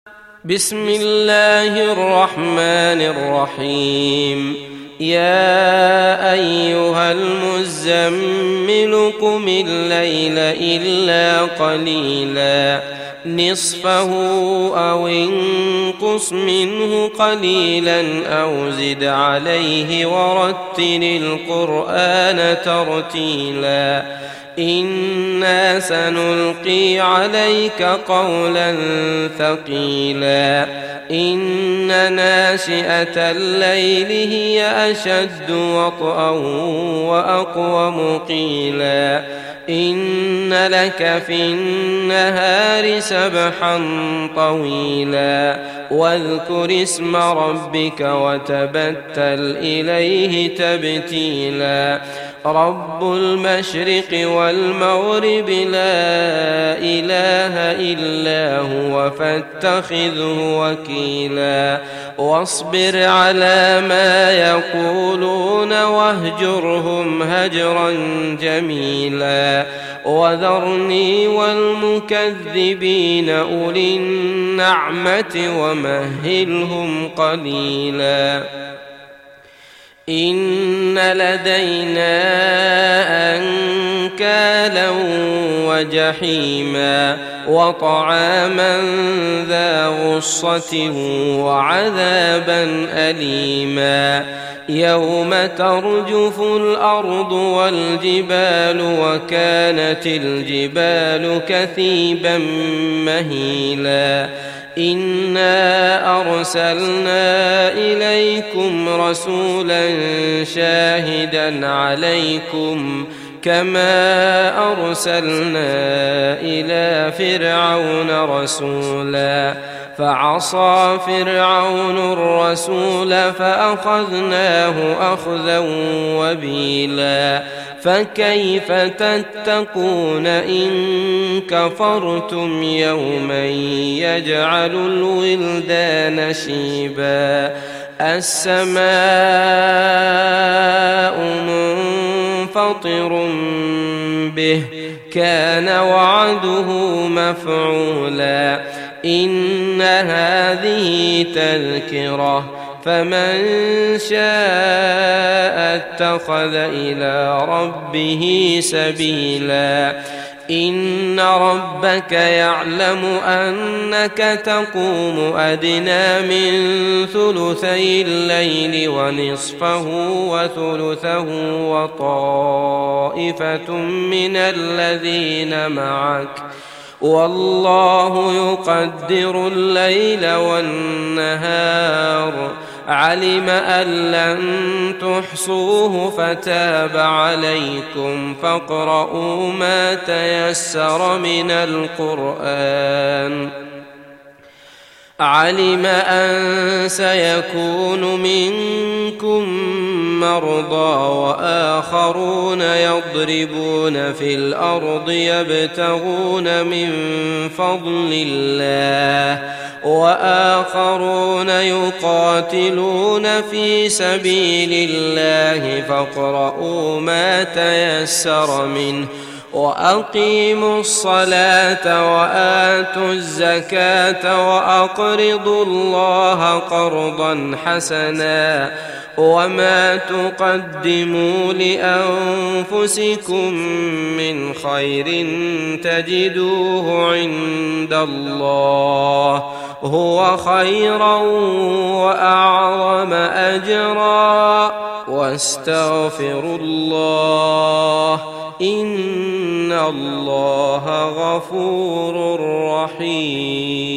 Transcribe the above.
بسم الله الرحمن الرحيم. يا أيها المزمل قم الليل إلا قليلا نصفه أو انقص منه قليلا أو زد عليه ورتل القرآن ترتيلا إنا سنلقي عليك قولا ثقيلا إن ناشئة الليل هي أشد وطئا وأقوم قيلا إن لك في النهار سبحا طويلا واذكر اسم ربك وتبتل إليه تبتيلا رب المشرق والمغرب لا إله إلا هو فاتخذه وكيلا واصبر على ما يقولون واهجرهم هجرا جميلا وذرني والمكذبين أولي النعمة ومهلهم قليلا إن لدينا أنكالا وجحيما وطعاما ذا غصة وعذابا أليما يوم ترجف الأرض والجبال وكانت الجبال كثيبا مهيلا إنا أرسلنا إليكم رسولا شاهدا عليكم كما أرسلنا إلى فرعون رسولا فعصى فرعون الرسول فأخذناه أخذا وبيلا فكيف تتقون إن كفرتم يوما يجعل الولدان شيبا السماء منفطر به كان وعده مفعولا إن هذه تذكرة فمن شاء اتخذ إلى ربه سبيلا إن ربك يعلم أنك تقوم أدنى من ثلثي الليل ونصفه وثلثه وطائفة من الذين معك والله يقدر الليل والنهار علم أن لن تحصوه فتاب عليكم فاقرؤوا ما تيسر من القرآن علم أن سيكون منكم مرضى وآخرون يضربون في الأرض يبتغون من فضل الله وآخرون يقاتلون في سبيل الله فاقرؤوا ما تيسر منه وأقيموا الصلاة وآتوا الزكاة وأقرضوا الله قرضا حسنا وما تقدموا لأنفسكم من خير تجدوه عند الله هو خيرا وأعظم أجرا واستغفروا الله إن الله غفور رحيم.